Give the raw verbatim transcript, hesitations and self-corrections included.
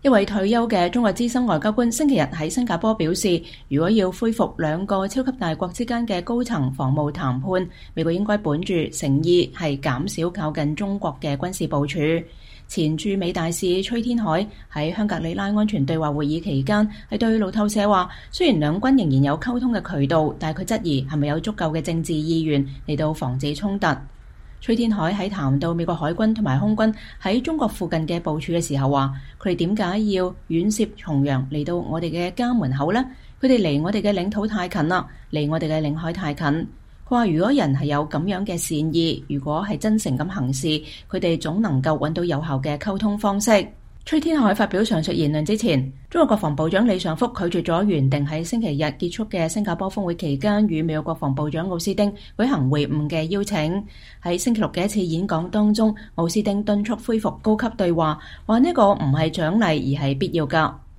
一位退休嘅中國資深外交官星期日喺新加坡表示，如果要恢復兩個超級大國之間嘅高層防務談判，美國應該本住誠意係減少靠近中國嘅軍事部署。前駐美大使崔天凱喺香格里拉安全對話會議期間係對路透社話，雖然兩軍仍然有溝通嘅渠道，但係佢質疑係咪有足夠嘅政治意願嚟到防止衝突。崔天凱喺談到美國海軍同埋空軍喺中國附近嘅部署嘅時候話，佢哋點解要遠涉重洋嚟到我哋嘅家門口呢？佢哋離我哋嘅領土太近啦，離我哋嘅領海太近。佢話如果人係有咁樣嘅善意，如果係真誠咁行事，佢哋總能夠揾到有效嘅溝通方式。崔天凱發表上述言論之前，中國國防部長李尚福拒絕咗原定喺星期日結束嘅新加坡峰會期間與美國國防部長奧斯汀舉行會晤嘅邀請。喺星期六嘅一次演講當中，奧斯汀敦促恢復高級對話，話呢個唔係獎勵而係必要㗎。